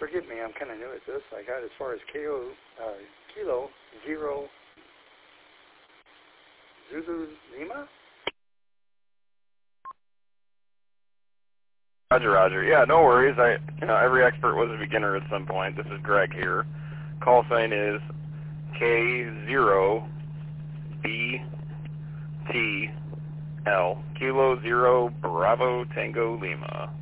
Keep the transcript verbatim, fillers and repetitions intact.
forgive me, I'm kind of new at this. I got as far as kilo, uh, kilo zero Zulu Lima. Roger, Roger. Yeah, no worries. I, you know, every expert was a beginner at some point. This is Greg here. Call sign is K zero B T L Kilo Zero Bravo Tango Lima.